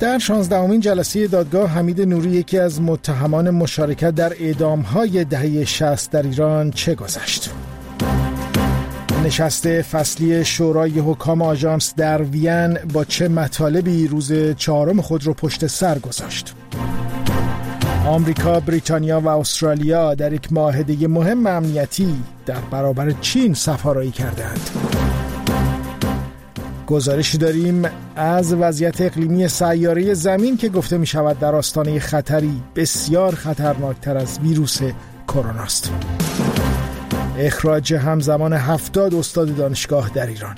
در 16مین جلسه دادگاه حمید نوری، یکی از متهمان مشارکت در اعدام‌های دهه 60 در ایران، چه گذشت؟ نشست فصلی شورای حکام آژانس در وین با چه مطالبی روز 4 خود رو پشت سر گذاشت؟ آمریکا، بریتانیا و استرالیا در یک معاهده مهم امنیتی در برابر چین صف‌آرایی کردند. گزارشی داریم از وضعیت اقلیمی سیاره زمین که گفته می شود در آستانه خطری بسیار خطرناکتر از ویروس کرونا است. اخراج همزمان 70 استاد دانشگاه در ایران.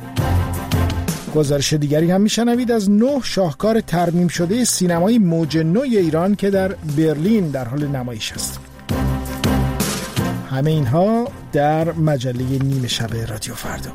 گزارش دیگری هم میشنوید از 9 شاهکار ترمیم شده سینمای موج نو ایران که در برلین در حال نمایش است. همه اینها در مجله نیمه شب رادیو فردا.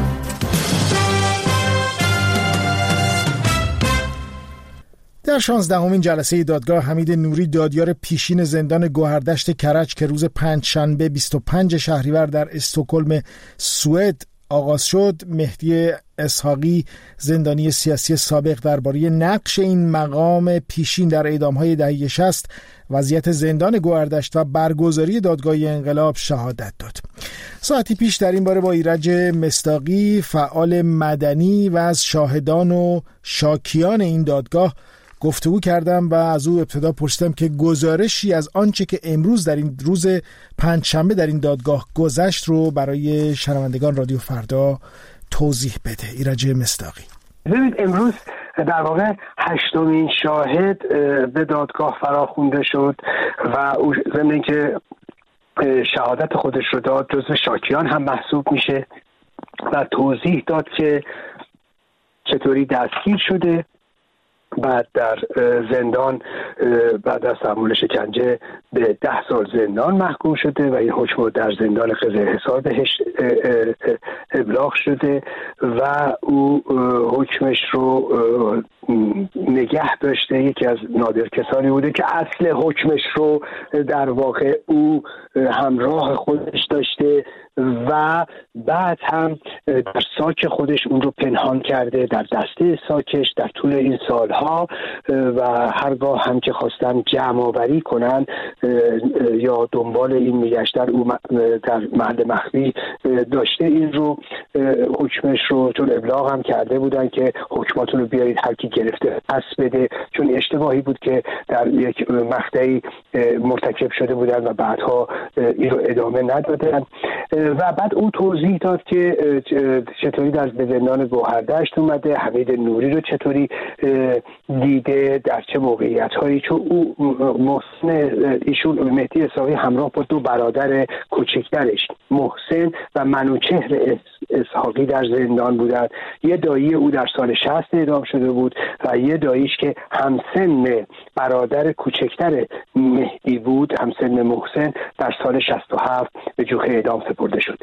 در 16مین جلسه دادگاه حمید نوری، دادیار پیشین زندان گوهردشت کرج که روز پنجشنبه 25 شهریور در استکهلم سوئد آغاز شد، مهدی اسحاقی، زندانی سیاسی سابق، درباره نقش این مقام پیشین در اعدام‌های دهه 60، وضعیت زندان گوهردشت و برگزاری دادگاه انقلاب شهادت داد. ساعتی پیش در این باره با ایرج مصداقی، فعال مدنی و از شاهدان و شاکیان این دادگاه گفتگو کردم و از او ابتدا پرسیدم که گزارشی از آنچه که امروز در این روز پنجشنبه در این دادگاه گذشت رو برای شنوندگان رادیو فردا توضیح بده. ایرج مصداقی: ببینید، امروز در واقع 8مین شاهد به دادگاه فراخوانده شد و او ضمن اینکه شهادت خودش رو داد، جزو شاکیان هم محسوب میشه و توضیح داد که چطوری دستگیر شده، بعد در زندان بعد از تحمل شکنجه به 10 سال زندان محکوم شده و این حکم در زندان قضای حصار بهش ابلاغ شده و او حکمش رو نگه داشته. یکی از نادر کسانی بوده که اصل حکمش رو در واقع او همراه خودش داشته و بعد هم در ساک خودش اون رو پنهان کرده، در دسته ساکش در طول این سالها، و هرگاه هم که خواستن جمع آوری کنن یا دنبال این میگشتن، او در محل مخفی داشته این رو حکمش رو، چون ابلاغ هم کرده بودن که حکماتون رو بیارید هر کی گرفته پس بده، چون اشتباهی بود که در یک مقطعی مرتکب شده بودن و بعدها این رو ادامه ندادن. و بعد او توضیح داد که چطوری در زندان گوهردشت اومده، حمید نوری رو چطوری دیده، در چه موقعیت‌هایی، چون او محسن، ایشون مهدی اسحاقی همراه با 2 برادر کوچکترش محسن و منوچهر اسحاقی در زندان بودند. یه دایی او در سال 60 اعدام شده بود و یه داییش که همسن برادر کوچکتر مهدی بود، همسن محسن، در سال 67 به جوخه اعدام سپرده شد.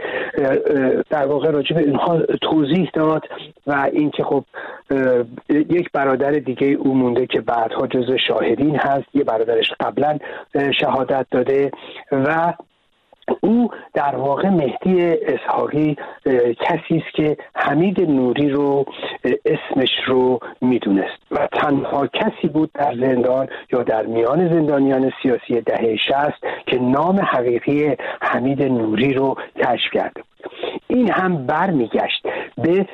در واقع راجع به اینها توضیح داد و اینکه خب یک برادر دیگه او مونده که بعدها جزو شاهدین هست، یه برادرش قبلا شهادت داده و او در واقع مهدی اسحاقی کسی است که حمید نوری رو اسمش رو میدونست و تنها کسی بود در زندان یا در میان زندانیان سیاسی دهه 60 که نام حقیقی حمید نوری رو کشف کرده بود. این هم برمیگشت به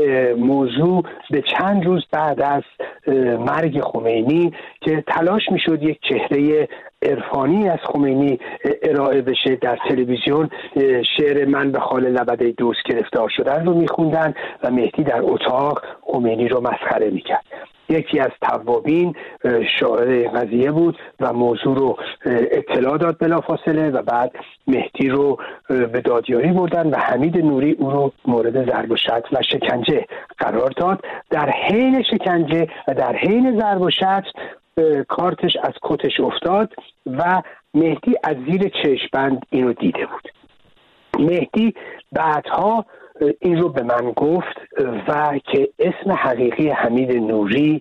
موضوع به چند روز بعد از مرگ خمینی که تلاش میشد یک چهره عرفانی از خمینی ارائه بشه. در تلویزیون شعر من به خال لبده دوست گرفتار شدن رو میخوندن و مهدی در اتاق خمینی رو مسخره میکرد. یکی از توابین شاعر این قضیه بود و موضوع رو اطلاع داد بلافاصله و بعد مهدی رو به دادیاری بردن و حمید نوری او رو مورد ضرب و شتم و شکنجه قرار داد. در حین شکنجه و در حین ضرب و شتم کارتش از کتش افتاد و مهدی از زیر چشم‌بند اینو دیده بود. مهدی بعدها این رو به من گفت و که اسم حقیقی حمید نوری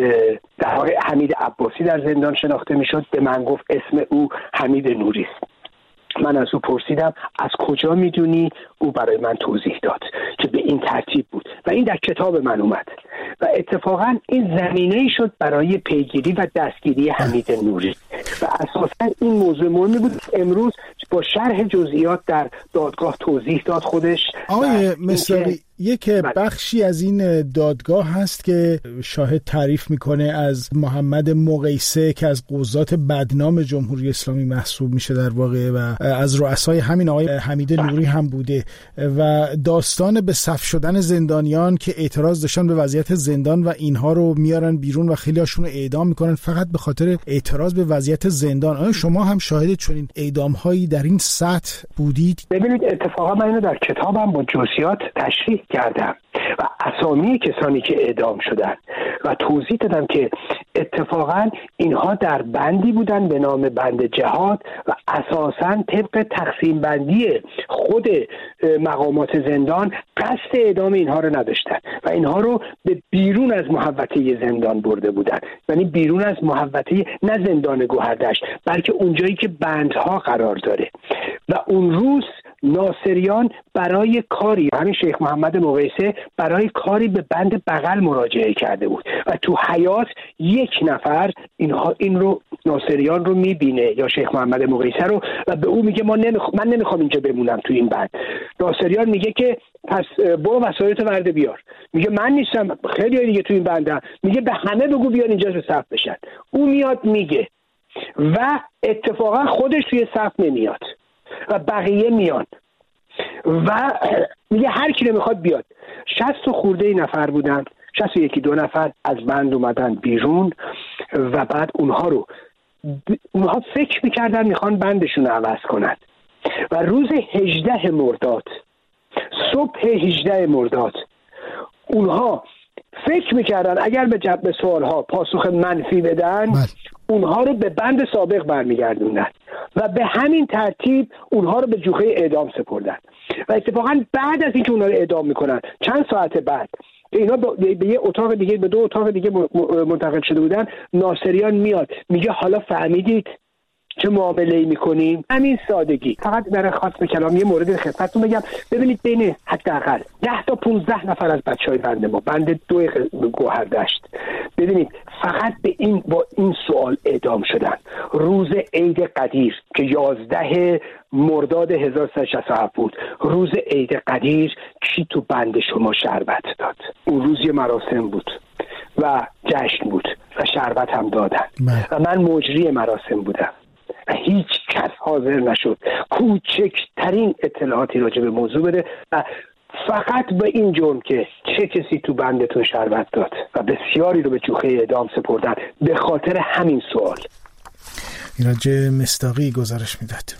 در واقع حمید عباسی در زندان شناخته میشد. به من گفت اسم او حمید نوری است. من از او پرسیدم از کجا میدونی؟ او برای من توضیح داد که به این ترتیب بود و این در کتاب من اومد. و اتفاقا این زمینه‌ای شد برای پیگیری و دستگیری حمید نوری و اساسا این موضوع مهمی بود. امروز با شرح جزئیات در دادگاه توضیح داد خودش. آقای مستاقی، یک بخشی از این دادگاه هست که شاهد تعریف میکنه از محمد مقیسه که از قضات بدنام جمهوری اسلامی محسوب میشه در واقع و از رؤسای همین آقای حمید نوری هم بوده و داستان به صف شدن زندانیان که اعتراض داشتن به وضعیت زندان و اینها رو میارن بیرون و خیلی هاشون رو اعدام میکنن فقط به خاطر اعتراض به وضعیت زندان. آیا شما هم شاهد چنین اعدام هایی در این سطح بودید؟ ببینید اتفاقا من اینو در کتابم با جزئیات تشریح کردم و اسامی کسانی که اعدام شدن و توضیح دادم که اتفاقا اینها در بندی بودن به نام بند جهاد و اساسا طبق تقسیم بندی خود مقامات زندان قصد اعدام اینها رو نداشتن و اینها رو به بیرون از محوطه زندان برده بودن، یعنی بیرون از محوطه نه زندان گوهردشت بلکه اونجایی که بندها قرار داره. و اون روز ناصریان برای کاری، همین شیخ محمد مقیسه برای کاری به بند بغل مراجعه کرده بود و تو حیات یک نفر این رو ناصریان رو میبینه یا شیخ محمد مقیسه رو و به او میگه من نمیخوام اینجا بمونم تو این بند. ناصریان میگه که پس برو وسایلتو ورده بیار. میگه من نیستم، خیلی دیگه تو این بندم. میگه به همه بگو بیان اینجا رو صف بشن. او میاد میگه و اتفاقا خودش توی صف نمیاد و بقیه میان و میگه هر کی نمیخواد بیاد. 60 خورده نفر بودن، 61 نفر از بند اومدن بیرون و بعد اونها فکر میکردن میخوان بندشون رو عوض کنن و روز 18 مرداد صبح 18 مرداد اونها فکر میکردن اگر به سوالها پاسخ منفی بدن اونها رو به بند سابق برمیگردوندن و به همین ترتیب اونها رو به جوخه اعدام سپردن و اتفاقا بعد از اینکه اونها رو اعدام میکنن چند ساعت بعد اینا به یه اتاق دیگه به 2 اتاق دیگه منتقل شده بودن، ناصریان میاد میگه حالا فهمیدید چه معامله‌ای میکنیم؟ همین سادگی. فقط در خاطر کلام یه مورد خدمتتون بگم، ببینید بین حداقل 10 تا 15 نفر از بچهای بند ما بند 2 گوهردشت، ببینید فقط با این سوال اعدام شدن روز عید قدیر که 11 مرداد 1367 بود. روز عید قدیر کی تو بند شما شربت داد؟ اون روز یه مراسم بود و جشن بود و شربت هم دادن و من مجری مراسم بودم و هیچ کس حاضر نشد کوچکترین اطلاعاتی راجع به موضوع بده و فقط به این جرم که چه کسی تو بندتون شربت داد و بسیاری رو به جوخه اعدام سپردن به خاطر همین سوال. ایرج مصداقی گزارش میداد.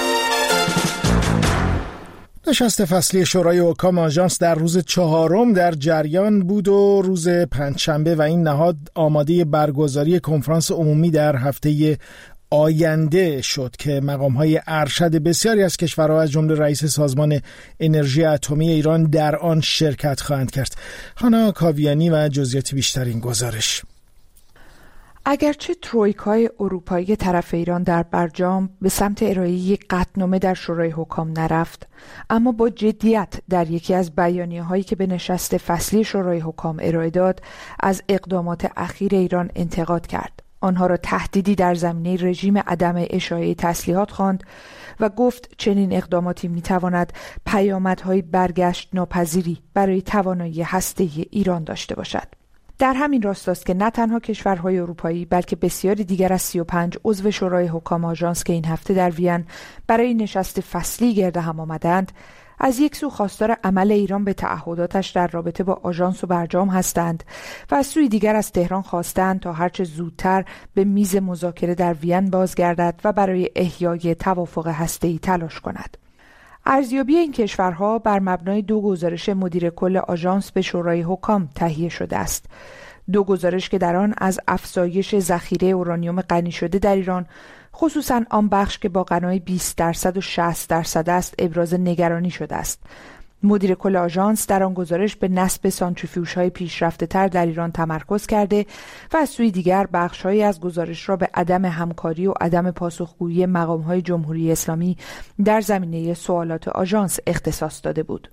نشست فصلی شورای حکام آژانس در روز 4 در جریان بود و روز پنجشنبه و این نهاد آماده برگزاری کنفرانس عمومی در هفته آینده شد که مقام‌های ارشد بسیاری از کشورها از جمله رئیس سازمان انرژی اتمی ایران در آن شرکت خواهند کرد. هانا کاویانی و جزئیات بیشتر این گزارش. اگرچه ترویکای اروپایی طرف ایران در برجام به سمت ارائه یک قطعنامه در شورای حکام نرفت، اما با جدیت در یکی از بیانیه‌هایی که به نشست فصلی شورای حکام ارائه داد از اقدامات اخیر ایران انتقاد کرد. آنها را تهدیدی در زمینه رژیم عدم اشاعه تسلیحات خواند و گفت چنین اقداماتی میتواند پیامدهای برگشت ناپذیری برای توانایی هسته‌ای ایران داشته باشد. در همین راستاست که نه تنها کشورهای اروپایی بلکه بسیاری دیگر از 35 عضو شورای حکام آژانس که این هفته در وین برای نشست فصلی گرد هم آمدند، از یک سو خواستار عمل ایران به تعهداتش در رابطه با آژانس و برجام هستند و از سوی دیگر از تهران خواستند تا هرچه زودتر به میز مذاکره در وین بازگردد و برای احیای توافق هسته‌ای تلاش کند. ارزیابی این کشورها بر مبنای 2 گزارش مدیر کل آژانس به شورای حکام تهیه شده است. 2 گزارش که در آن از افزایش ذخیره اورانیوم غنی شده در ایران، خصوصاً آن بخش که با غنای 20% و 60% است، ابراز نگرانی شده است. مدیر کل آژانس در آن گزارش به نصب سانتریفیوژهای پیشرفته‌تر در ایران تمرکز کرده و از سوی دیگر بخش‌هایی از گزارش را به عدم همکاری و عدم پاسخگویی مقام‌های جمهوری اسلامی در زمینه سوالات آژانس اختصاص داده بود.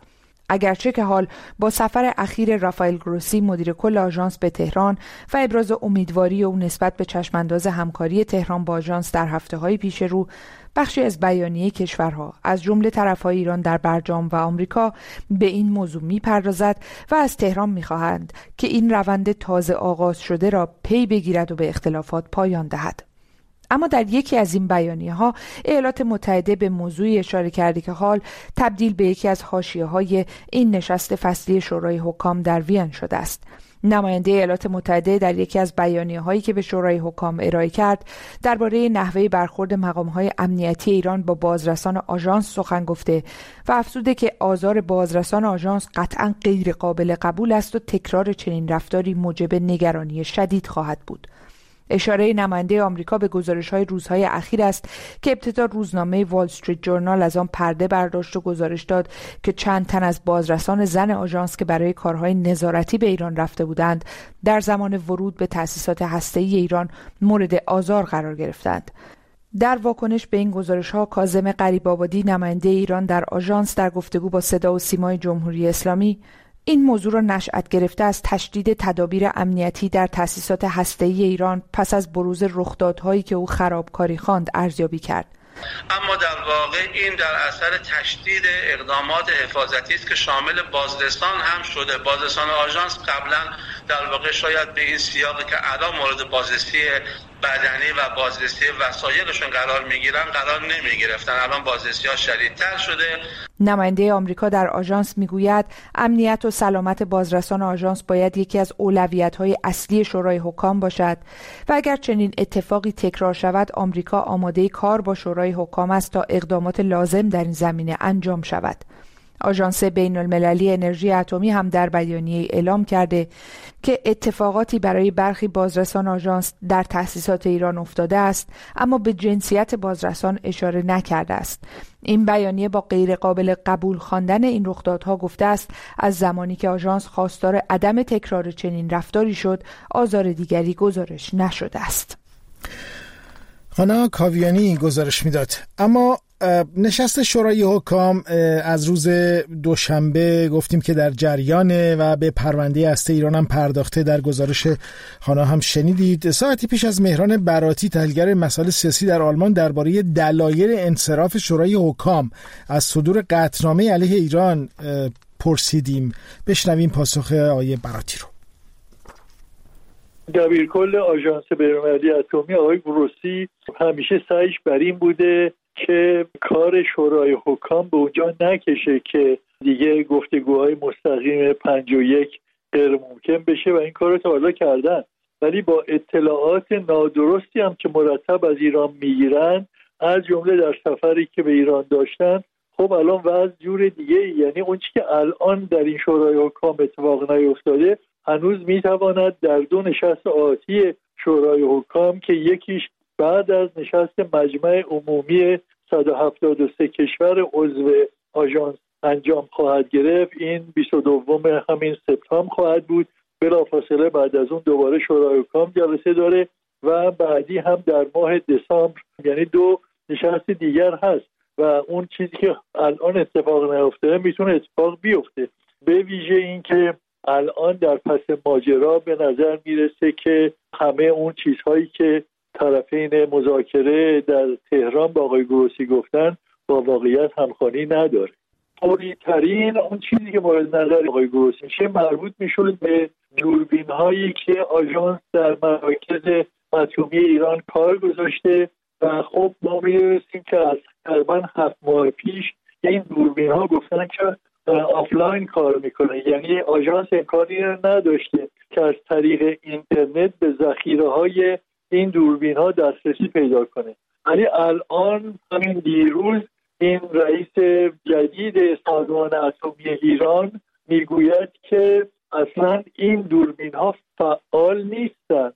اگرچه که حال با سفر اخیر رافائل گروسی مدیر کل آژانس به تهران و ابراز امیدواری او نسبت به چشمانداز همکاری تهران با آژانس در هفته‌های پیش رو، بخشی از بیانیه کشورها از جمله طرفهای ایران در برجام و آمریکا به این موضوع می‌پردازد و از تهران می‌خواهند که این روند تازه آغاز شده را پی بگیرد و به اختلافات پایان دهد. اما در یکی از این بیانیه‌ها ایالات متحده به موضوعی اشاره کرده که حال تبدیل به یکی از حاشیه‌های این نشست فصلی شورای حکام در وین شده است. نماینده ایالات متحده در یکی از بیانیه‌هایی که به شورای حکام ارائه کرد درباره نحوه برخورد مقام‌های امنیتی ایران با بازرسان آژانس سخن گفته و افزوده که آزار بازرسان آژانس قطعاً غیر قابل قبول است و تکرار چنین رفتاری موجب نگرانی شدید خواهد بود. اشاره نماینده آمریکا به گزارش‌های روزهای اخیر است که ابتدا روزنامه وال استریت جورنال از آن پرده برداشت و گزارش داد که چند تن از بازرسان زن آژانس که برای کارهای نظارتی به ایران رفته بودند در زمان ورود به تأسیسات هسته‌ای ایران مورد آزار قرار گرفتند. در واکنش به این گزارش‌ها کاظم غریب‌آبادی نماینده ایران در آژانس در گفتگو با صدا و سیمای جمهوری اسلامی این موضوع را نشأت گرفته از تشدید تدابیر امنیتی در تأسیسات هسته‌ای ایران پس از بروز رخدادهایی که او خرابکاری خواند ارزیابی کرد. اما در واقع این در اثر تشدید اقدامات حفاظتی است که شامل بازرسان هم شده. بازرسان آژانس قبلا در واقع شاید به این سیاقی که الان مورد بازرسی بدنی و بازرسی وسایلشون قرار نمیگرفتن، الان بازرسی ها شدیدتر شده. نماینده آمریکا در آژانس میگوید امنیت و سلامت بازرسان آژانس باید یکی از اولویت‌های اصلی شورای حکام باشد و اگر چنین اتفاقی تکرار شود آمریکا آماده کار با شورای حکام است تا اقدامات لازم در این زمینه انجام شود. آژانس بین‌المللی انرژی اتمی هم در بیانیه اعلام کرده که اتفاقاتی برای برخی بازرسان آژانس در تأسیسات ایران افتاده است اما به جنسیت بازرسان اشاره نکرده است. این بیانیه با غیر قابل قبول خواندن این رخدادها گفته است از زمانی که آژانس خواستار عدم تکرار چنین رفتاری شد آزار دیگری گزارش نشده است. خانم کاویانی گزارش میداد. اما نشست شورای حکام از روز دوشنبه گفتیم که در جریانه و به پرونده هسته ایران هم پرداخته. در گزارش خانه هم شنیدید ساعتی پیش از مهران براتی تحلیلگر مسائل سیاسی در آلمان درباره دلایل انصراف شورای حکام از صدور قطعنامه علیه ایران پرسیدیم. بشنویم پاسخ آقای براتی رو. دبیرکل آژانس بین‌المللی اتمی آقای گروسی همیشه سعیش بر این بوده که کار شورای حکام به اونجا نکشه که دیگه گفتگوهای مستقیم 51 غیر ممکن بشه و این کار رو تا حالا کردن، ولی با اطلاعات نادرستی هم که مرتب از ایران میگیرن، از جمله در سفری که به ایران داشتن، خب الان وضع جور دیگه، یعنی اون چیزی که الان در این شورای حکام اتفاق نیفتاده هنوز میتواند در دو نشست آتی شورای حکام که یکیش بعد از نشست مجمع عمومی 173 کشور عضو آژانس انجام خواهد گرفت، این 22 همین سپتامبر خواهد بود، بلافاصله بعد از اون دوباره شورای حکام جلسه داره و بعدی هم در ماه دسامبر، یعنی دو نشست دیگر هست و اون چیزی که الان اتفاق نیفتاده میتونه اتفاق بیفته. به ویژه این که الان در پس ماجرا به نظر میرسه که همه اون چیزهایی که طرفین مذاکره در تهران با آقای گروسی گفتن با واقعیت همخوانی نداره. فوری ترین اون چیزی که مورد نظر آقای گروسی میشه مربوط میشود به دوربین هایی که آژانس در مراکز اتمی ایران کار گذاشته و خب ما میرسیم که از تقریبا 7 ماه پیش این دوربین ها گفتن که آفلاین کار میکنه، یعنی آژانس امکانی نداشته که از طریق اینترنت به ذخیره های این دوربین ها دسترسی پیدا کنه. ولی الان همین دیروز این رئیس جدید سازمان اتمی ایران میگوید که اصلا این دوربین ها فعال نیستن،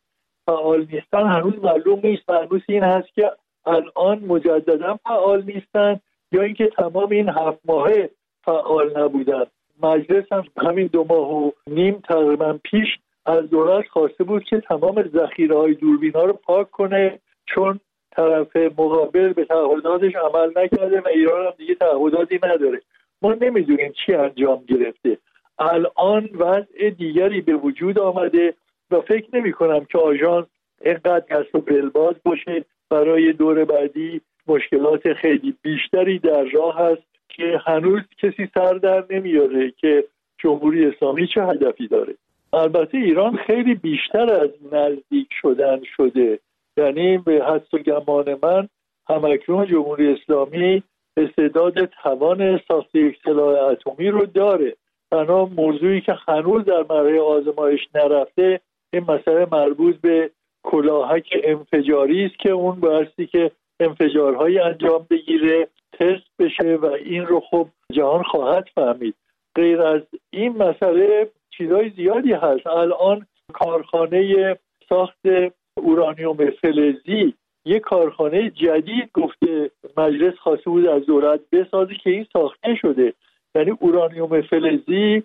هنوز معلوم نیست، هنوز این هست که الان مجددا فعال نیستن یا اینکه تمام این 7 ماهه فعال نبودن. مجلس هم همین 2.5 ماه تقریبا پیش از دولت خواسته بود که تمام ذخیره‌های دوربین‌ها رو پاک کنه چون طرف مقابل به تعهداتش عمل نکرده و ایران هم دیگه تعهداتی نداره. ما نمیدونیم چی انجام گرفته. الان وضع دیگری به وجود آمده و فکر نمی کنم که آژانس اینقدر دست و بلباز باشه. برای دور بعدی مشکلات خیلی بیشتری در راه هست که هنوز کسی سر در نمیاره که جمهوری اسلامی چه هدفی داره. البته ایران خیلی بیشتر از نزدیک شدن شده، یعنی به حدس و گمان من همکنون جمهوری اسلامی استعداد توان ساخت یک سلاح اتمی رو داره. تنها موضوعی که هنوز در مرحله آزمایش نرفته این مسئله مربوط به کلاهک انفجاری است که اون بایستی که انفجارهایی انجام بگیره، تست بشه و این رو خب جهان خواهد فهمید. غیر از این مسئله چیزای زیادی هست. الان کارخانه ساخت اورانیوم فلزی یک کارخانه جدید گفته مجلس خواسته بود از دولت بسازه که این ساخته شده. یعنی اورانیوم فلزی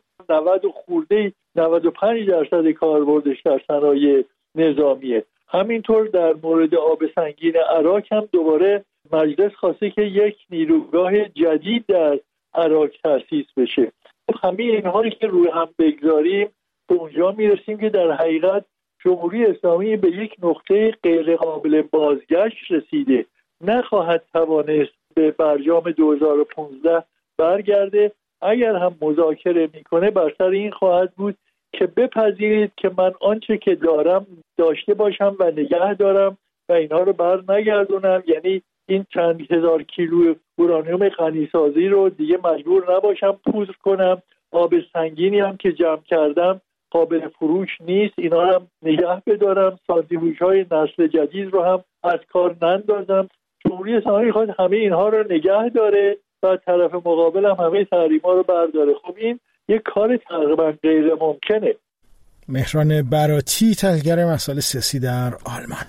95% کاربردش در صنایع نظامیه. همینطور در مورد آب سنگین عراق هم دوباره مجلس خواسته که یک نیروگاه جدید در عراق تأسیس بشه. همه اینها رو که روی هم بگذاریم به اونجا میرسیم که در حقیقت جمهوری اسلامی به یک نقطه غیر قابل بازگشت رسیده، نخواهد توانست به برجام 2015 برگرده. اگر هم مذاکره میکنه بر سر این خواهد بود که بپذیرید که من آنچه که دارم داشته باشم و نگه دارم و اینها رو بر نگردونم. یعنی این چند هزار کیلو اورانیوم غنیسازی رو دیگه مجبور نباشم پودر کنم. آب سنگینی هم که جمع کردم قابل فروش نیست، اینا رو هم نگه بدارم. سانتریفیوژهای نسل جدید رو هم از کار نندازم. جمهوری اسلامی خواهد همه اینها رو نگه داره و طرف مقابل هم همه تحریم‌ها رو برداره. خب این یک کار تقریبا غیر ممکنه. مهران براتی، تحلیلگر مسائل سیاسی در آلمان.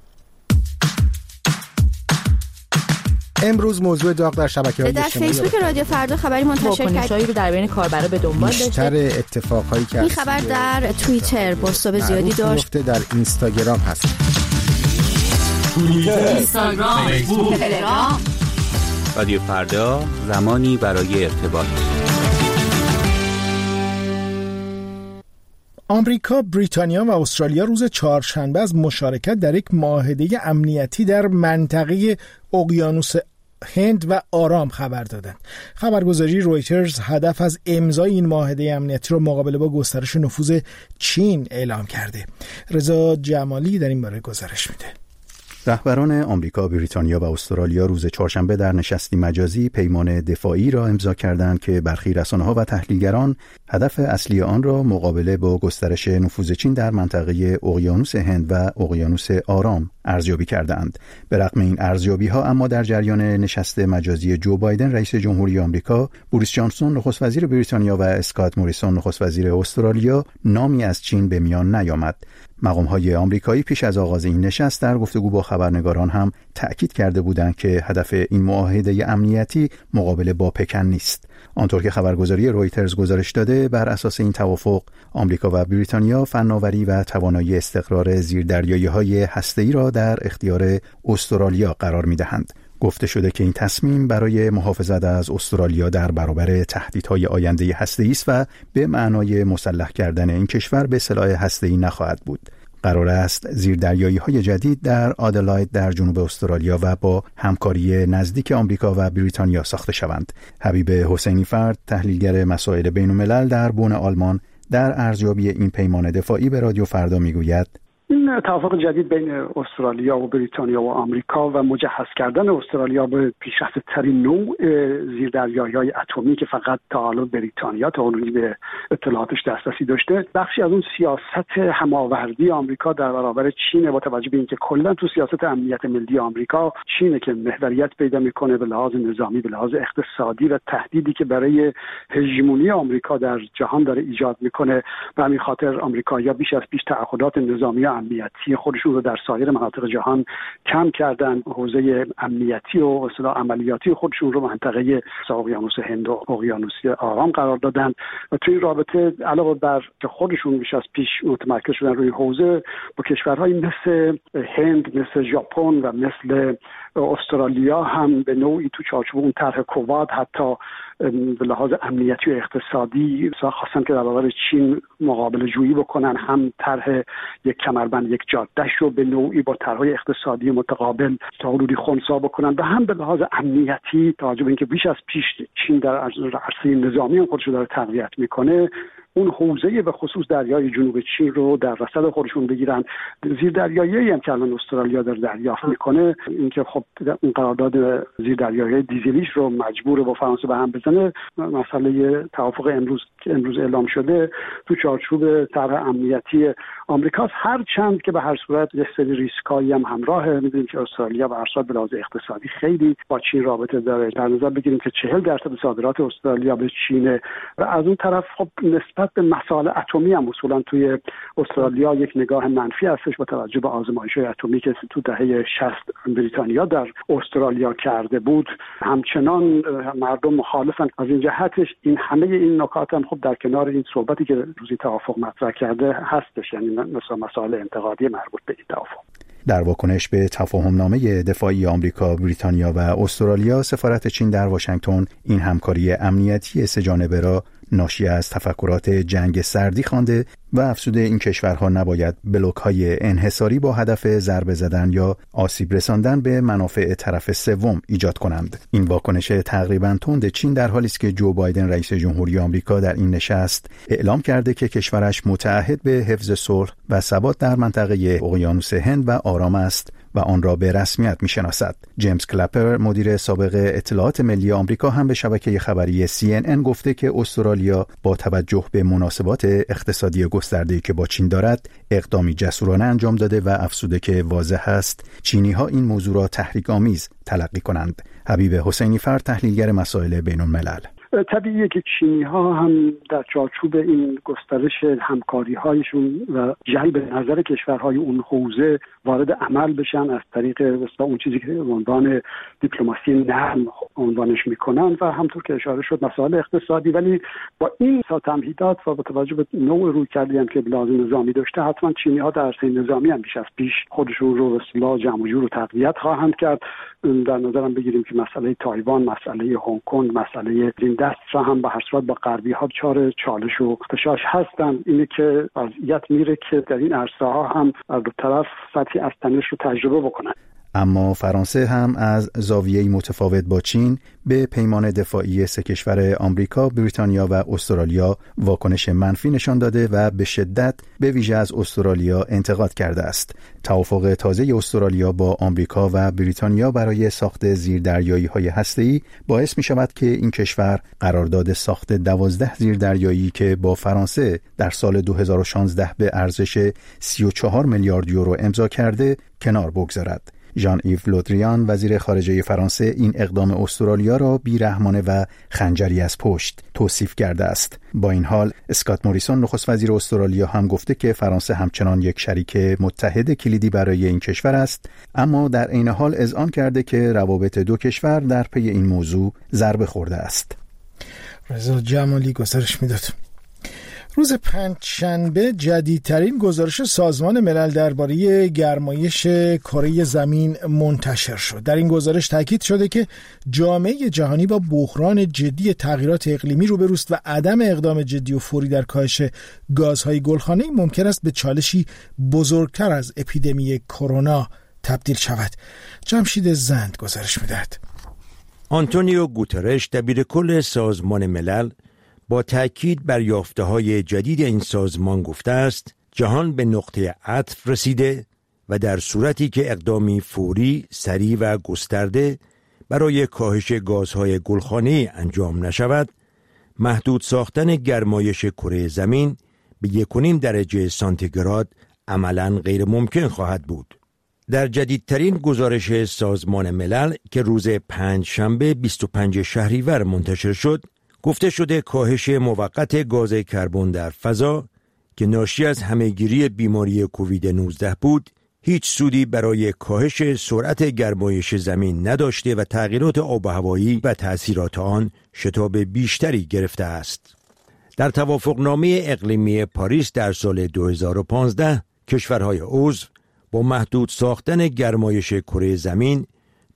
امروز موضوع داغ در شبکه‌های اجتماعی در فیسبوک رادیو فردا خبری منتشر کرد رو در بین کاربرا به دنبال داشته. بیشتر اتفاقایی که این خبر در توییتر بازتاب زیادی داشت. در اینستاگرام هست. توییتر، اینستاگرام، فیسبوک، تلگرام. رادیو فردا، زمانی برای ارتباط. آمریکا، بریتانیا و استرالیا روز چهارشنبه از مشارکت در یک معاهده امنیتی در منطقه اقیانوس هند و آرام خبر دادند. خبرگزاری رویترز هدف از امضای این معاهده امنیتی را مقابله با گسترش نفوذ چین اعلام کرده. رضا جمالی در این باره گزارش میده. رهبران آمریکا، بریتانیا و استرالیا روز چهارشنبه در نشستی مجازی پیمان دفاعی را امضا کردند که برخی رسانه‌ها و تحلیلگران هدف اصلی آن را مقابله با گسترش نفوذ چین در منطقه اقیانوس هند و اقیانوس آرام ارزیابی کردند. به رغم این ارزیابی‌ها اما در جریان نشست مجازی جو بایدن رئیس جمهوری آمریکا، بوریس جانسون نخست وزیر بریتانیا و اسکات موریسون نخست وزیر استرالیا نامی از چین به میان نیامد. مقام‌های آمریکایی پیش از آغاز این نشست در گفتگو با خبرنگاران هم تأکید کرده بودند که هدف این معاهده امنیتی مقابله با پکن نیست. آنطور که خبرگزاری رویترز گزارش داده، بر اساس این توافق آمریکا و بریتانیا فناوری و توانایی استقرار زیردریایی‌های هسته‌ای را در اختیار استرالیا قرار می‌دهند. گفته شده که این تصمیم برای محافظت از استرالیا در برابر تهدیدهای آینده هسته‌ای است و به معنای مسلح کردن این کشور به سلاح هسته‌ای نخواهد بود. قرار است زیردریایی‌های جدید در آدلاید در جنوب استرالیا و با همکاری نزدیک آمریکا و بریتانیا ساخته شوند. حبیب حسینی فرد، تحلیلگر مسائل بین‌الملل در بن آلمان، در ارزیابی این پیمان دفاعی به رادیو فردا میگوید: این توافق جدید بین استرالیا و بریتانیا و آمریکا و مجهز کردن استرالیا به پیشرفته‌ترین نوع زیردریایی‌های اتمی که فقط تا حالا بریتانیا تا اون به اطلاعاتش دسترسی داشته، بخشی از اون سیاست هماوردی آمریکا در برابر چین با توجه به اینکه کلا تو سیاست امنیت ملی آمریکا چینه که محوریت پیدا میکنه به لحاظ نظامی، به لحاظ اقتصادی و تهدیدی که برای هژمونی آمریکا در جهان داره ایجاد میکنه. به همین خاطر آمریکایی‌ها بیش از پیش تعهدات نظامی امنیتی خودشون رو در سایر مناطق جهان کم کردن. حوزه امنیتی و اصطلاح عملیاتی خودشون رو منطقه اقیانوس هند و اقیانوس آرام قرار دادن و توی این رابطه علاوه بر که خودشون بیش از پیش متمرکز شدن روی حوزه، با کشورهایی مثل هند، مثل ژاپن و مثل استرالیا هم به نوعی تو چارچوب اون طرح کواد حتی به لحاظ امنیتی و اقتصادی خواستن که در برابر چین مقابله جویی بکنن، هم طرح یک کمربند یک جادهش رو به نوعی با طرح‌های اقتصادی متقابل تا حدودی خنثی بکنن و هم به لحاظ امنیتی توجه به اینکه بیش از پیش چین در عرصه نظامی هم خودش رو داره تقویت میکنه، اون حوزه به خصوص دریای جنوب چین رو در رصد خودشون بگیرن. زیردریایی هم که الان استرالیا در دریافت میکنه، اینکه خب اون قرارداد زیردریایی دیزلیش رو مجبور با فرانسه به هم بزنه، مسئله توافق امروز اعلام شده تو چارچوب طرح امنیتی آمریکاست، هر چند که به هر صورت یه سری ریسکایی هم همراهه. میدونیم که استرالیا به هر صورت به لحاظ اقتصادی خیلی با چین رابطه داره. در نظر بگیریم که 40% صادرات استرالیا به چین و از اون طرف خب نسبت به مسائل اتمی هم اصولا توی استرالیا یک نگاه منفی هستش با توجه به آزمایش‌های اتمی که تو دهه 60 بریتانیا در استرالیا کرده بود. همچنان مردم مخالفن. از این جهتش این همه این نکات هم خب در کنار این صحبتی که روزی توافق مطرح کرده هستش، یعنی مثلا مسائل انتقادی مربوط به این توافق. در واکنش به تفاهم‌نامه دفاعی آمریکا، بریتانیا و استرالیا، سفارت چین در واشنگتن این همکاری امنیتی سه‌جانبه را ناشی از تفکرات جنگ سردی خوانده و افزوده این کشورها نباید بلوک‌های انحصاری با هدف ضربه زدن یا آسیب رساندن به منافع طرف سوم ایجاد کنند. این واکنش تقریباً تند چین در حالی است که جو بایدن رئیس جمهوری آمریکا در این نشست اعلام کرده که کشورش متعهد به حفظ صلح و ثبات در منطقه اقیانوس هند و آرام است و آن را به رسمیت می‌شناسد. جیمز کلپر، مدیر سابق اطلاعات ملی آمریکا، هم به شبکه خبری CNN گفته که استرالیا با توجه به مناسبات اقتصادی گسترده‌ای که با چین دارد، اقدامی جسورانه انجام داده و افزوده که واضح است چینی‌ها این موضوع را تحریک‌آمیز تلقی کنند. حبیب حسینی فرد، تحلیلگر مسائل بین‌الملل: طبیعیه که چینی‌ها هم در چارچوب این گسترش همکاری‌هایشون و جلب نظر کشورهای اون حوزه وارد عمل بشن از طریق اون چیزی که به عنوان دیپلماسی نرم عنوانش میکنن و همونطور که اشاره شد مسائل اقتصادی، ولی با این تمهیدات و با توجه به نوع رویکردی هم که لازم نظامی داشته، حتما چینی‌ها در عرصه نظامی هم بیش از پیش خودشون رو به اصطلاح جمع و جور و تقویت خواهند کرد. در نظرم بگیریم که مسئله تایوان، مسئله هنگ کنگ، مسئله این دست را هم به هر صورت با غربی ها دچار چالش و اختشاش هستن. اینه که وضعیت میره که در این عرصه ها هم از دو طرف سطحی از تنش رو تجربه بکنن. اما فرانسه هم از زاویه‌ای متفاوت با چین به پیمان دفاعی سه کشور آمریکا، بریتانیا و استرالیا واکنش منفی نشان داده و به شدت به ویژه از استرالیا انتقاد کرده است. توافق تازه استرالیا با آمریکا و بریتانیا برای ساخت زیردریایی‌های هسته‌ای باعث می‌شود که این کشور قرارداد ساخت 12 زیردریایی که با فرانسه در سال 2016 به ارزش 34 میلیارد یورو امضا کرده کنار بگذارد. ژان ایو لودریان، وزیر خارجه فرانسه، این اقدام استرالیا را بیرحمانه و خنجری از پشت توصیف کرده است. با این حال اسکات موریسون، نخست وزیر استرالیا، هم گفته که فرانسه همچنان یک شریک متحد کلیدی برای این کشور است، اما در عین حال اذعان کرده که روابط دو کشور در پی این موضوع ضربه خورده است. رضا جمالی گزارش میداد. روز پنجشنبه جدیدترین گزارش سازمان ملل درباره گرمایش کره زمین منتشر شد. در این گزارش تاکید شده که جامعه جهانی با بحران جدی تغییرات اقلیمی روبروست و عدم اقدام جدی و فوری در کاهش گازهای گلخانه‌ای ممکن است به چالشی بزرگتر از اپیدمی کرونا تبدیل شود. جمشید زند گزارش می‌دهد. آنتونیو گوترش، دبیر کل سازمان ملل، با تأکید بر یافته‌های جدید این سازمان گفته است جهان به نقطه عطف رسیده و در صورتی که اقدامی فوری، سریع و گسترده برای کاهش گازهای گلخانه‌ای انجام نشود، محدود ساختن گرمایش کره زمین به 1.5 درجه سانتیگراد عملاً غیر ممکن خواهد بود. در جدیدترین گزارش سازمان ملل که روز پنجشنبه 25 شهریور منتشر شد، گفته شده کاهش موقت گاز کربن در فضا که ناشی از همه‌گیری بیماری کووید 19 بود، هیچ سودی برای کاهش سرعت گرمایش زمین نداشته و تغییرات آب و هوایی و تأثیرات آن شتاب بیشتری گرفته است. در توافقنامه اقلیمی پاریس در سال 2015 کشورهای عضو با محدود ساختن گرمایش کره زمین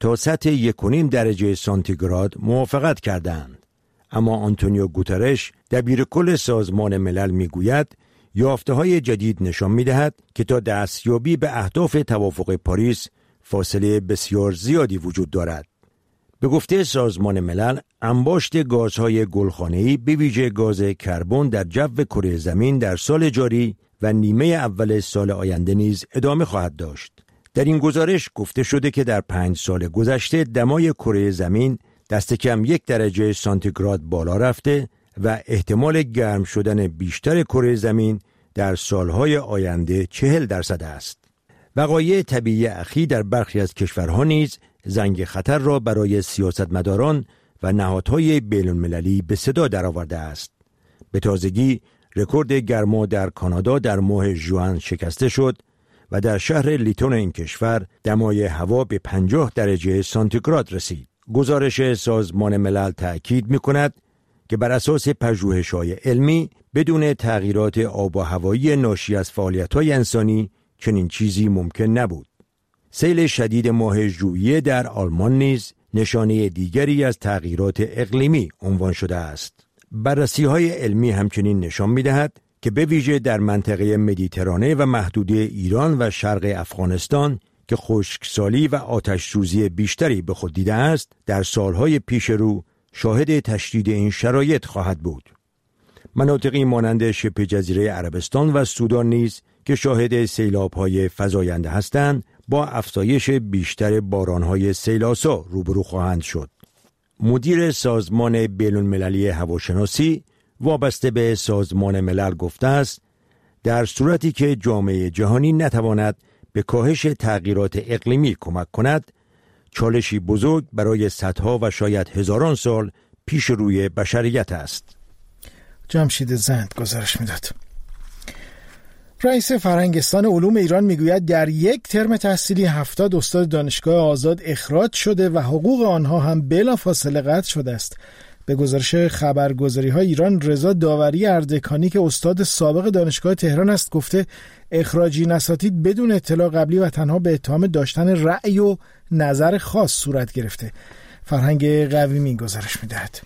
تا سطح 1.5 درجه سانتیگراد موافقت کردند. اما آنتونیو گوترش دبیرکل سازمان ملل میگوید یافته‌های جدید نشان می‌دهد که تا دستیابی به اهداف توافق پاریس فاصله بسیار زیادی وجود دارد. به گفته سازمان ملل، انباشت گازهای گلخانه‌ای به ویژه گاز کربن در جو کره زمین در سال جاری و نیمه اول سال آینده نیز ادامه خواهد داشت. در این گزارش گفته شده که در 5 سال گذشته دمای کره زمین دست کم 1 درجه سانتیگراد بالا رفته و احتمال گرم شدن بیشتر کره زمین در سالهای آینده 40% است. وقایع طبیعی اخیر در برخی از کشورها نیز زنگ خطر را برای سیاستمداران و نهادهای بین‌المللی به صدا درآورده است. به تازگی رکورد گرما در کانادا در ماه ژوئن شکسته شد و در شهر لیتون این کشور دمای هوا به 50 درجه سانتیگراد رسید. گزارش سازمان ملل تأکید می‌کند که بر اساس پژوهش‌های علمی بدون تغییرات آب و هوایی ناشی از فعالیت‌های انسانی چنین چیزی ممکن نبود. سیل شدید ماه ژوئیه در آلمان نیز نشانه دیگری از تغییرات اقلیمی عنوان شده است. بررسی‌های علمی همچنین نشان می‌دهد که به ویژه در منطقه مدیترانه و محدوده ایران و شرق افغانستان که خشکسالی و آتش‌سوزی بیشتری به خود دیده است، در سالهای پیش رو شاهد تشدید این شرایط خواهد بود. مناطقی مانند شبه جزیره عربستان و سودان نیز که شاهد سیلاب‌های فزاینده هستند، با افزایش بیشتر باران‌های سیل‌آسا روبرو خواهند شد. مدیر سازمان بین‌المللی هواشناسی وابسته به سازمان ملل گفته است در صورتی که جامعه جهانی نتواند به کاهش تغییرات اقلیمی کمک کند، چالشی بزرگ برای صدها و شاید هزاران سال پیش روی بشریت است. جمشید زند گزارش میداد. رئیس فرهنگستان علوم ایران میگوید در یک ترم تحصیلی 70 استاد دانشگاه آزاد اخراج شده و حقوق آنها هم بلافاصله قطع شده است. به گزارش خبرگزاری‌های ایران، رضا داوری اردکانی که استاد سابق دانشگاه تهران است گفته اخراج این اساتید بدون اطلاع قبلی و تنها به اتهام داشتن رأی و نظر خاص صورت گرفته. فرهنگ قویمی گزارش می‌دهد.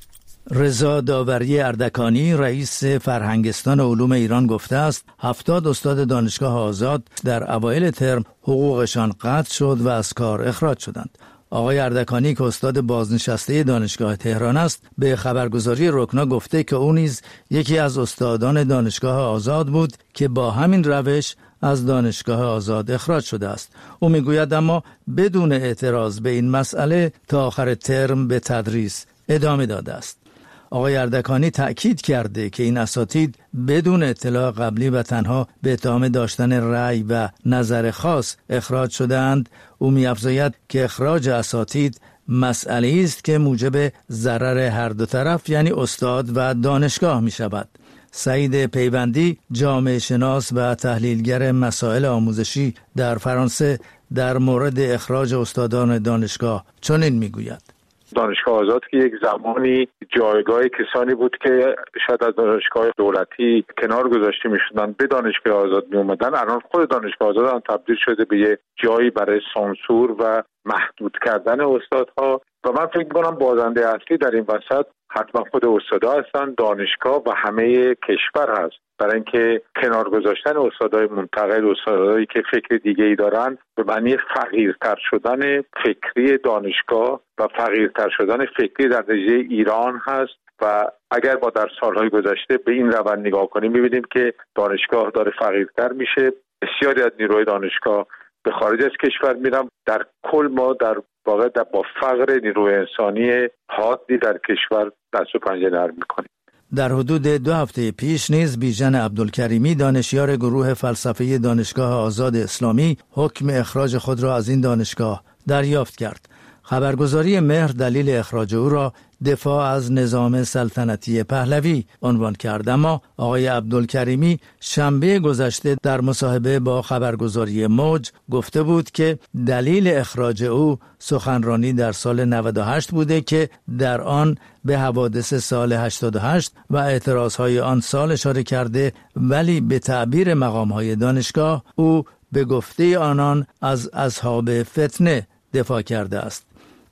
رضا داوری اردکانی رئیس فرهنگستان علوم ایران گفته است 70 استاد دانشگاه آزاد در اوایل ترم حقوقشان قطع شد و از کار اخراج شدند. آقای اردکانی که استاد بازنشسته دانشگاه تهران است به خبرگزاری رکنا گفته که او نیز یکی از استادان دانشگاه آزاد بود که با همین روش از دانشگاه آزاد اخراج شده است. او میگوید اما بدون اعتراض به این مسئله تا آخر ترم به تدریس ادامه داده است. آقای اردکانی تأکید کرده که این اساتید بدون اطلاع قبلی و تنها به اتهام داشتن رأی و نظر خاص اخراج شدند. او می‌افزاید که اخراج اساتید مسئله است که موجب ضرر هر دو طرف یعنی استاد و دانشگاه می شود. سعید پیوندی جامعه شناس و تحلیلگر مسائل آموزشی در فرانسه در مورد اخراج استادان دانشگاه چنین می‌گوید: دانشگاه آزاد که یک زمانی جایگاه کسانی بود که شاید از دانشگاه دولتی کنار گذاشته می‌شدند به دانشگاه آزاد می‌آمدند، الان خود دانشگاه آزاد هم تبدیل شده به یک جایی برای سانسور و محدود کردن استادها و من فکر می‌کنم بازنده اصلی در این وسط حتما خود استادا هستند، دانشگاه و همه کشور هست، برای اینکه کنار گذاشتن استادای منتقل، استادایی که فکر دیگه‌ای دارن به معنی فقیرتر شدن فکری دانشگاه و فقیرتر شدن فکری در نتیجه ایران هست. و اگر ما در سالهای گذشته به این روند نگاه کنیم می‌بینیم که دانشگاه داره فقیرتر میشه، بسیاری از نیروی دانشگاه به خارج از کشور میرن. در کل ما در واقع با فقر نیروی انسانی حادی در کشور دست و پنجه نرم می‌کنیم. در حدود 2 هفته پیش نیز بیژن عبدالکریمی دانشیار گروه فلسفه دانشگاه آزاد اسلامی حکم اخراج خود را از این دانشگاه دریافت کرد. خبرگزاری مهر دلیل اخراج او را دفاع از نظام سلطنتی پهلوی عنوان کرد، اما آقای عبدالکریمی شنبه گذشته در مصاحبه با خبرگزاری موج گفته بود که دلیل اخراج او سخنرانی در سال 98 بوده که در آن به حوادث سال 88 و اعتراضهای آن سال اشاره کرده، ولی به تعبیر مقامهای دانشگاه او به گفته آنان از اصحاب فتنه دفاع کرده است.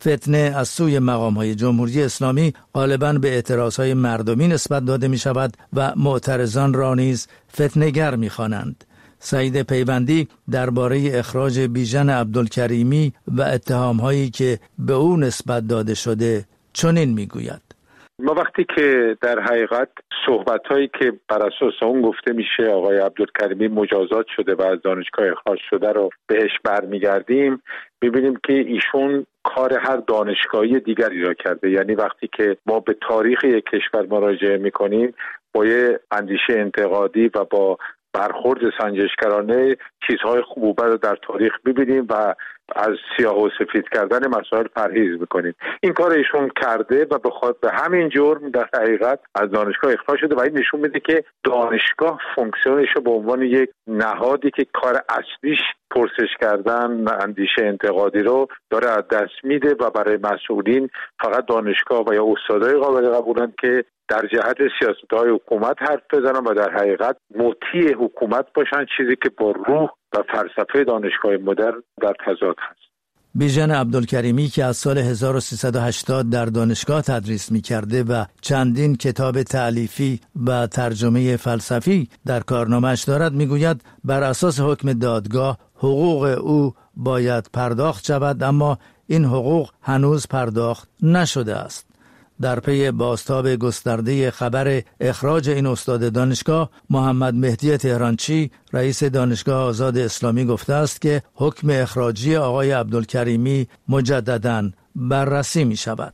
فتنه از سوی مقام‌های جمهوری اسلامی غالباً به اعتراضهای مردمی نسبت داده می شود و معترضان را نیز فتنه‌گر می خوانند. سعید پیوندی درباره اخراج بیژن عبدالکریمی و اتهام‌هایی که به او نسبت داده شده چنین می‌گوید: ما وقتی که در حقیقت صحبت‌هایی که بر اساس اون گفته میشه آقای عبدالکریمی مجازات شده و از دانشگاه اخراج شده رو بهش برمیگردیم، می‌بینیم که ایشون کار هر دانشگاهی دیگری را کرده. یعنی وقتی که ما به تاریخ یک کشور مراجعه می‌کنیم با یه اندیشه انتقادی و با برخورد سنجشگرانه چیزهای خوب و بد در تاریخ می‌بینیم و از سیاه و سفید کردن مسائل پرهیز می‌کنیم. این کار ایشون کرده و به همین جرم در حقیقت از دانشگاه اخراج شده و این نشون میده که دانشگاه فونکسیونش رو به عنوان یک نهادی که کار اصلیش پرسش کردن اندیشه انتقادی رو داره از دست میده و برای مسئولین فقط دانشگاه و یا استادای قابل قبولن که در جهت سیاست‌های حکومت حرف بزنن و در حقیقت مطیع حکومت باشن، چیزی که با روح و فلسفه دانشگاه مدرن در تضاد هست. بیژن عبدالکریمی که از سال 1380 در دانشگاه تدریس می‌کرده و چندین کتاب تألیفی و ترجمه فلسفی در کارنامه‌اش دارد، می‌گوید بر اساس حکم دادگاه حقوق او باید پرداخت شود، اما این حقوق هنوز پرداخت نشده است. در پی بازتاب گسترده خبر اخراج این استاد دانشگاه، محمد مهدی تهرانچی رئیس دانشگاه آزاد اسلامی گفته است که حکم اخراجی آقای عبدالکریمی مجدداً بررسی می شود.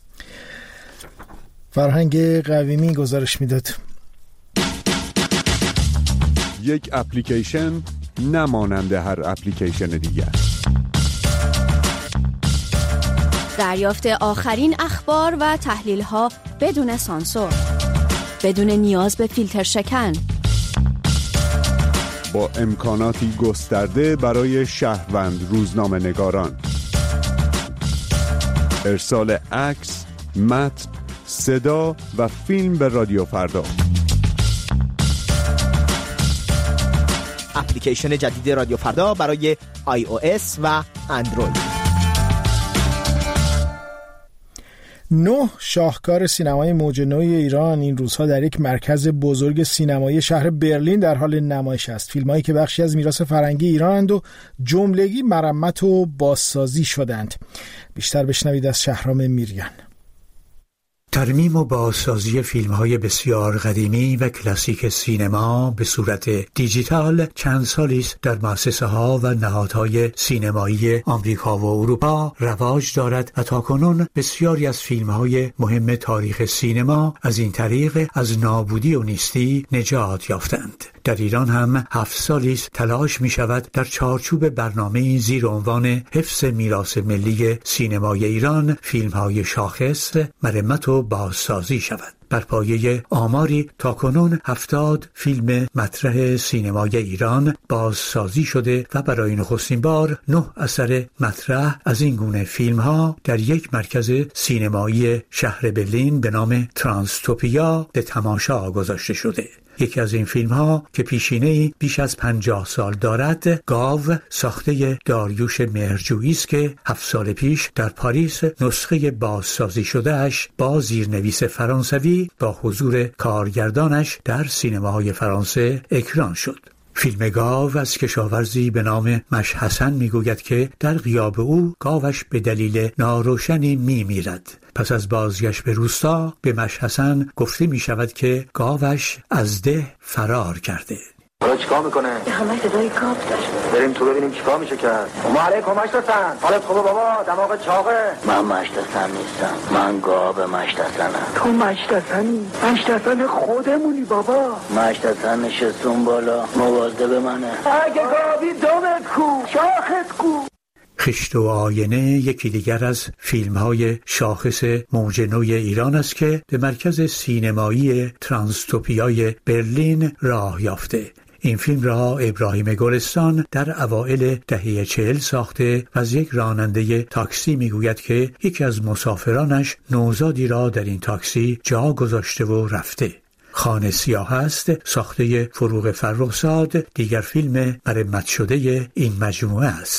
فرهنگ قویمی گزارش میداد. یک اپلیکیشن نمانند هر اپلیکیشن دیگر. دریافت آخرین اخبار و تحلیل‌ها بدون سانسور، بدون نیاز به فیلتر شکن، با امکاناتی گسترده برای شهروند روزنامه‌نگاران. ارسال عکس، متن، صدا و فیلم به رادیو فردا. اپلیکیشن جدید رادیو فردا برای iOS و اندروید. 9 شاهکار سینمای موج نو ایران این روزها در یک مرکز بزرگ سینمایی شهر برلین در حال نمایش است. فیلم‌هایی که بخشی از میراث فرهنگی ایرانند و جملگی مرمت و بازسازی شدند. بیشتر بشنوید از شهرام میریان. ترمیم و بازسازی فیلم‌های بسیار قدیمی و کلاسیک سینما به صورت دیجیتال چند سالی است در مؤسسه‌ها و نهادهای سینمایی آمریکا و اروپا رواج دارد و تاکنون بسیاری از فیلم‌های مهم تاریخ سینما از این طریق از نابودی و نیستی نجات یافتند. در ایران هم 7 سالی است تلاش می شود در چارچوب برنامه زیر عنوان حفظ میراث ملی سینمای ایران فیلم‌های شاخص مرمت و بازسازی شود. بر پایه آماری تاکنون 70 فیلم مطرح سینمای ایران بازسازی شده و برای نخستین بار 9 اثر مطرح از این گونه فیلم‌ها در یک مرکز سینمایی شهر برلین به نام ترانستوپیا به تماشا گذاشته شده. یکی از این فیلم‌ها که پیشینه‌ای بیش از 50 سال دارد، گاو ساخته داریوش مهرجویی است که 7 سال پیش در پاریس نسخه بازسازی شده‌اش با زیرنویس فرانسوی با حضور کارگردانش در سینماهای فرانسه اکران شد. فیلم گاو از کشاورزی به نام مش حسن میگوید که در غیاب او گاوش به دلیل ناروشنی میمیرد. پس از بازگشت به روستا به مش حسن گفته می شود که گاوش از ده فرار کرده. حالا چیکار میکنه؟ همه صدای گاو داشت. بریم تو ببینیم چیکار میشه کرد. علیکم مشتسن. حالت خوبه بابا؟ دماغت چاقه؟ من مشتسن نیستم. من گاو مشتسنم. تو مشتسنی؟ مشتسن خودمونی بابا. مشتسن نشستون بالا. مواظب منه. اگه گاوی دمت کو. شاخت کو. خشت و آینه یکی دیگر از فیلم‌های شاخص موج نو ایران است که به مرکز سینمایی ترانستوپیای برلین راه یافته. این فیلم را ابراهیم گلستان در اوائل دهه 40 ساخته و از یک راننده تاکسی میگوید که یکی از مسافرانش نوزادی را در این تاکسی جا گذاشته و رفته. خانه سیاه است ساخته فروغ فرخزاد دیگر فیلم مرمت شده این مجموعه است.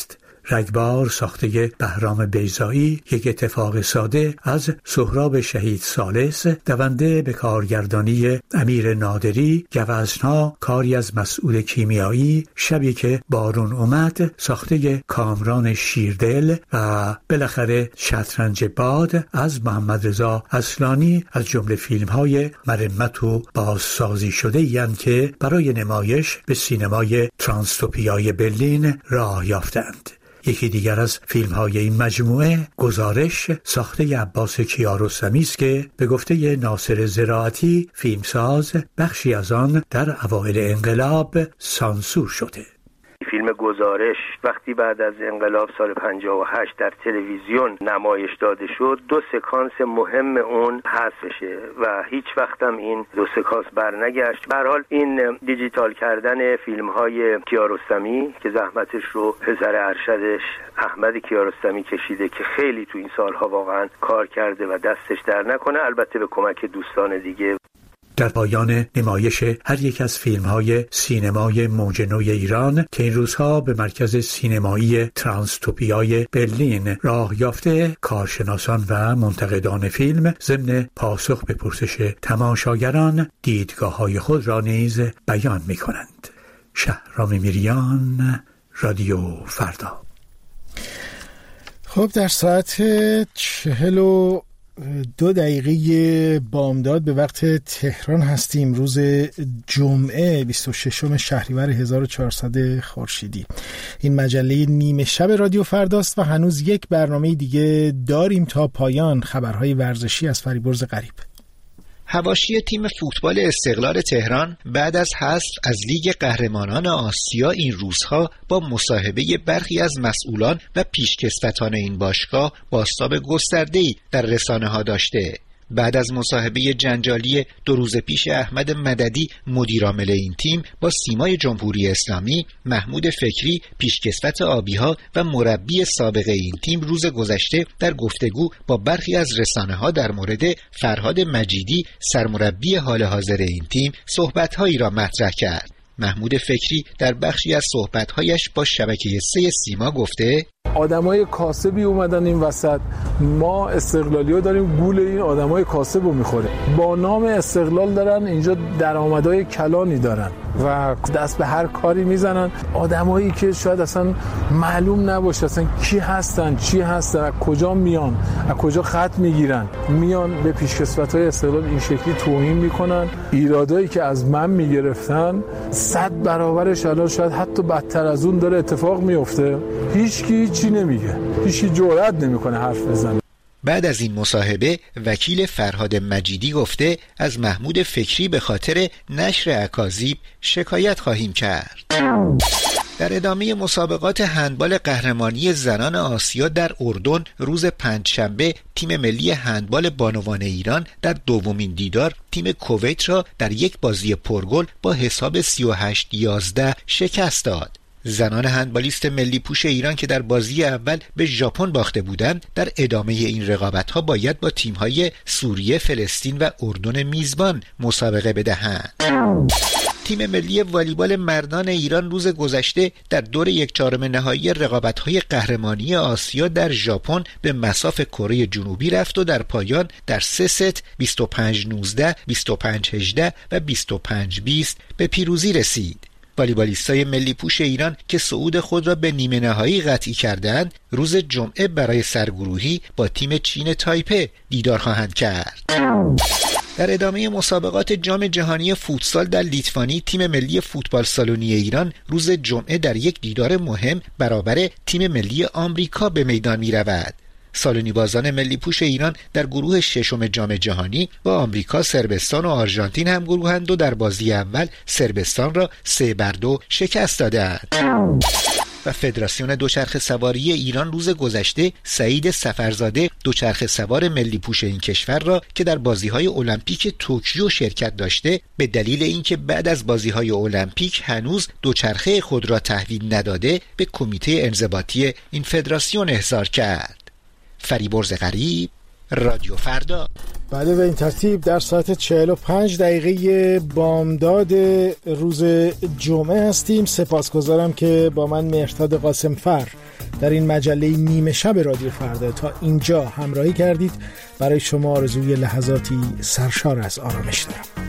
رگبار ساخته بهرام بیضایی، یک اتفاق ساده از سهراب شهید ثالث، دونده به کارگردانی امیر نادری، گوزن‌ها کاری از مسعود کیمیایی، شبی که بارون اومد ساخته کامران شیردل و بالاخره شطرنج باد از محمد رضا اصلانی از جمله فیلم‌های مرمت و بازسازی شده یند که برای نمایش به سینمای ترانستوپیای برلین راه یافتند. یکی دیگر از فیلم‌های این مجموعه گزارش ساخته عباس کیارستمی است که به گفته ناصر زراعتی فیلمساز بخشی از آن در اوایل انقلاب سانسور شده. فیلم گزارش وقتی بعد از انقلاب سال 58 در تلویزیون نمایش داده شد، 2 سکانس مهم اون حذفشه و هیچ وقتم این 2 سکانس برنگشت. به هر حال این دیجیتال کردن فیلم‌های کیارستمی که زحمتش رو پسر ارشدش احمد کیارستمی کشیده که خیلی تو این سالها واقعا کار کرده و دستش در نکنه، البته به کمک دوستان دیگه. در پایان نمایش هر یک از فیلم‌های سینمای موج نو ایران که این روزها به مرکز سینمایی ترانستوپیای برلین راه یافته، کارشناسان و منتقدان فیلم ضمن پاسخ به پرسش تماشاگران دیدگاه‌های خود را نیز بیان می‌کنند. شهرام میریان، رادیو فردا. خب در ساعت 42 بامداد به وقت تهران هستیم. روز جمعه 26 شهریور 1400 خورشیدی. این مجله نیمه شب رادیو فرداست و هنوز یک برنامه دیگه داریم تا پایان. خبرهای ورزشی از فریبرز غریب. حواشی تیم فوتبال استقلال تهران بعد از حذف از لیگ قهرمانان آسیا این روزها با مصاحبه برخی از مسئولان و پیشکسوتان این باشگاه بازتاب گسترده‌ای در رسانه‌ها داشته. بعد از مصاحبه جنجالی 2 روز پیش احمد مددی مدیرعامل این تیم با سیمای جمهوری اسلامی، محمود فکری پیشکسوت آبی‌ها و مربی سابق این تیم روز گذشته در گفتگو با برخی از رسانه‌ها در مورد فرهاد مجیدی سرمربی حال حاضر این تیم صحبت‌هایی را مطرح کرد. محمود فکری در بخشی از صحبت‌هایش با شبکه 3 سیما گفته: آدمای کاسبی اومدن این وسط، ما استقلالی‌ها داریم گول این آدمای کاسب رو می‌خوره. با نام استقلال دارن اینجا درآمدهای کلانی دارن و دست به هر کاری میزنن. آدمایی که شاید اصلا معلوم نباشه اصلا کی هستن، چی هستن، از کجا میان، از کجا خط میگیرن، میان به پیشکسوت‌های استقلال این شکلی توهین میکنن. ایرادایی که از من میگرفتن 100 برابرش الان شاید حتی بدتر از اون داره اتفاق میفته. هیچکی چی نمیگه، هیچکی جرئت نمیکنه حرف بزنه. بعد از این مصاحبه وکیل فرهاد مجیدی گفته از محمود فکری به خاطر نشر اکاذیب شکایت خواهیم کرد. در ادامه مسابقات هندبال قهرمانی زنان آسیا در اردن روز پنجشنبه تیم ملی هندبال بانوان ایران در دومین دیدار تیم کویت را در یک بازی پرگل با حساب 38-11 شکست داد. زنان هندبالیست ملی پوش ایران که در بازی اول به ژاپن باخته بودند در ادامه این رقابت‌ها باید با تیم‌های سوریه، فلسطین و اردن میزبان مسابقه بدهند. تیم ملی والیبال مردان ایران روز گذشته در دور 1/4 نهایی رقابت‌های قهرمانی آسیا در ژاپن به مصاف کره جنوبی رفت و در پایان در 3 ست 25-19، 25-18 و 25-20 به پیروزی رسید. والیبالیستای ملی پوش ایران که صعود خود را به نیمه نهایی قطعی کردند روز جمعه برای سرگروهی با تیم چین تایپه دیدار خواهند کرد. در ادامه مسابقات جام جهانی فوتسال در لیتوانی تیم ملی فوتبال سالونی ایران روز جمعه در یک دیدار مهم برابر تیم ملی آمریکا به میدان می رود. سالونی بازان ملی پوش ایران در گروه 6 جام جهانی با آمریکا، صربستان و آرژانتین هم گروهند و در بازی اول صربستان را 3-2 شکست دادند. و فدراسیون دوچرخه سواری ایران روز گذشته سعید سفرزاده دوچرخه سوار ملی پوش این کشور را که در بازی‌های المپیک توکیو شرکت داشته به دلیل اینکه بعد از بازی‌های المپیک هنوز دوچرخه خود را تحویل نداده به کمیته انضباطی این فدراسیون احضار کرد. فریبرز غریب، رادیو فردا. بله، به این ترتیب در ساعت 45 بامداد روز جمعه هستیم. سپاسگزارم که با من مهرداد قاسمفر در این مجله نیمه شب رادیو فردا تا اینجا همراهی کردید. برای شما آرزوی لحظاتی سرشار از آرامش دارم.